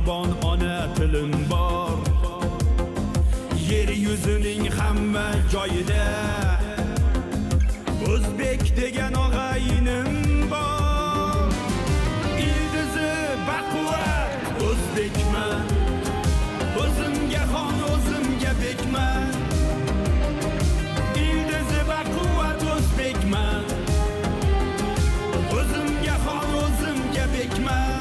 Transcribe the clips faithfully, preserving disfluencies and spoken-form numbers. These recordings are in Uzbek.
zabon ona tilim bor. Yer yuzining hamma joyida o'zbek degan og'aynim bor. Ildizi baquvvat o'zbekman, o'zimga xon o'zimga bekman. Ildizi baquvvat o'zbekman, o'zimga xon o'zimga bekman.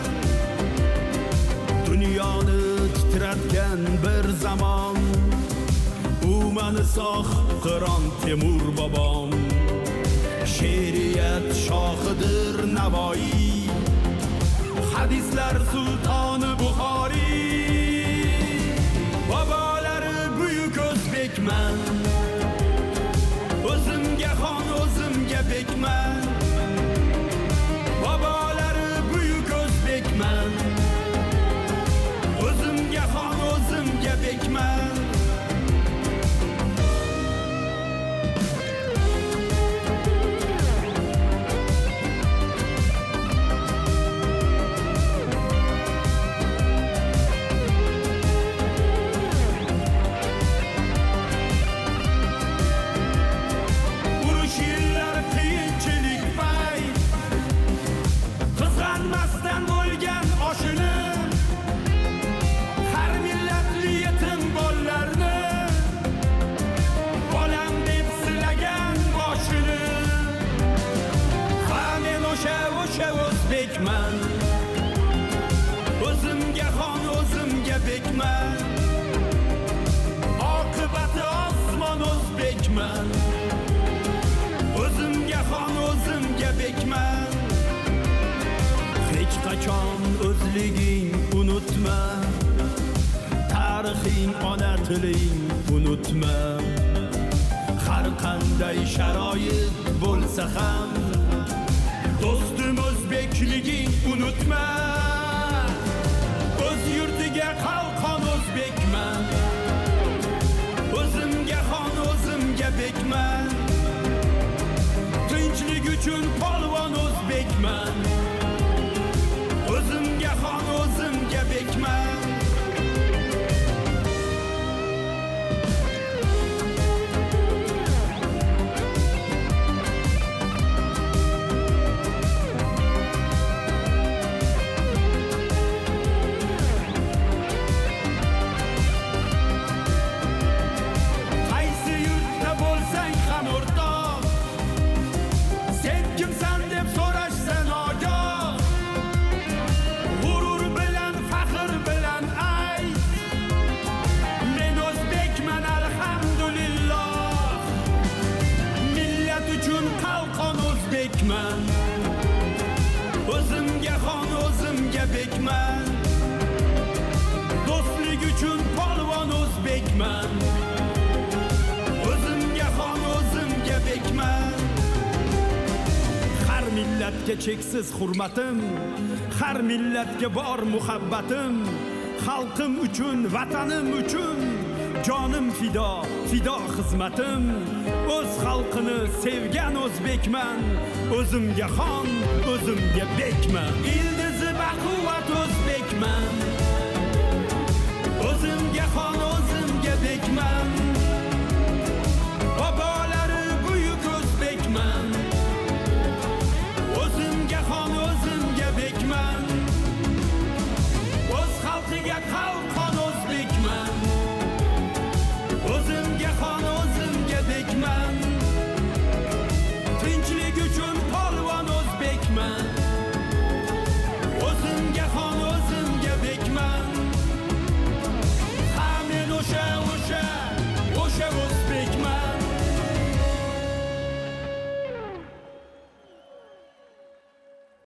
Dunyoni titratgan bir zamon, u mani sog' Qiron Temur bobom. She'riyat shohidir Navoiy, hadislar sultoni Buxoriy. Bobolari buyuk o'zbekman, o'zimga xon o'zimga bekman. Bobolari buyuk o'zbekman, o'zimga xon o'zimga bekman. O'zbekman, o'zimga xon o'zimga bekman. Oqibati osmon o'zbekman, o'zimga xon o'zimga bekman. Hech qachon o'zliging unutma, tarixing ona tiling unutma. Har qanday sharoit bo'lsa ham do'stim o'zbekliging unutma. O'z yurtiga qalqon o'zbekman, o'zimga xon o'zimga bekman. Tinchlik uchun polvon o'zbekman, o'zimga xon o'zimga bekman. O'zimga xon o'zimga bekman, do'stlik uchun polvon o'zbekman, o'zimga xon o'zimga bekman. Har millatga cheksiz hurmatim, har millatga bor muhabbatim. Xalqim uchun, vatanim uchun jonim fido, fido xizmatim. O'z xalqini sevgan o'zbekman, o'zimga xon o'zimga bekman. Ildizi baquvvat o'zbekman,